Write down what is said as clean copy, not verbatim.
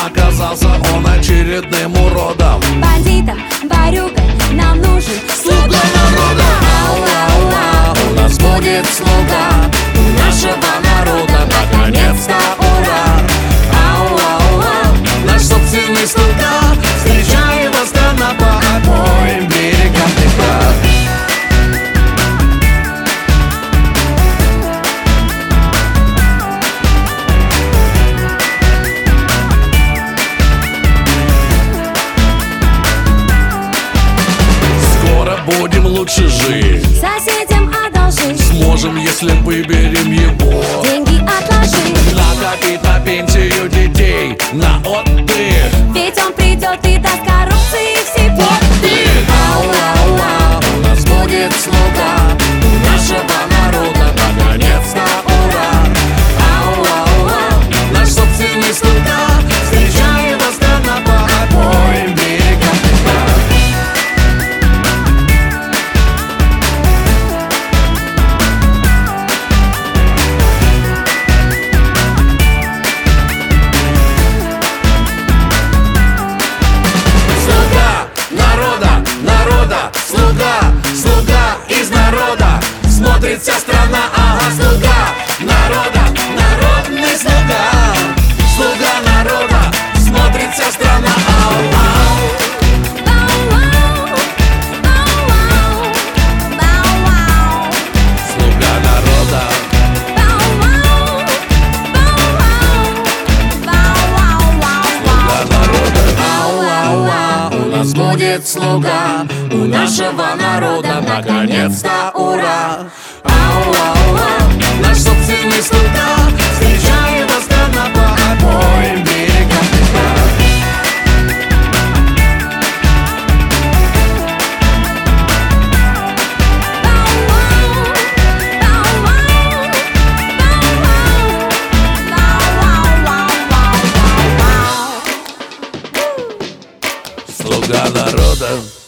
оказался он очередным уродом. Бандитом, ворюгой нам нужен Слуга народа. Ау-ау-ау, у нас будет слуга, у нашего народа наконец-то ура. Ау-ау-ау, наш собственный слуга, встречай его страна по обоим берегам Днепра. Скоро будем лучше жить, соседям одолжи, сможем, если выберем его. деньги отложи, Накопить на пенсию детей, на отдых. ведь он придет и даст коррупции все пятки. Ау-ау-ау, у нас будет слуга, у нашего народа наконец-то ура. Ау-ау-ау, наш собственный слуга, встречай его страна по обоим берегам Днепра. Слуга народа, народа, слуга, слуга из народа. Смотрит вся страна, ага, слуга народа, народный слуга. Слуга народа, смотрит вся страна, ау-ау. Бау-вау, бау-вау, бау-вау, Слуга народа. бау-вау, бау-вау, бау-вау, Народа. Ау-ау-ау, у нас будет слуга, у нашего народа наконец-то ура. Ау-ау-ау, наш собственный слуга, встречай его страна по обоим берегам Днепра. Слуга народа.